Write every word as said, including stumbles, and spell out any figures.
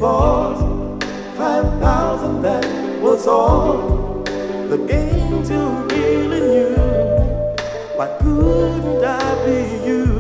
boys, five thousand, that was all the games you really knew. Why couldn't I be you?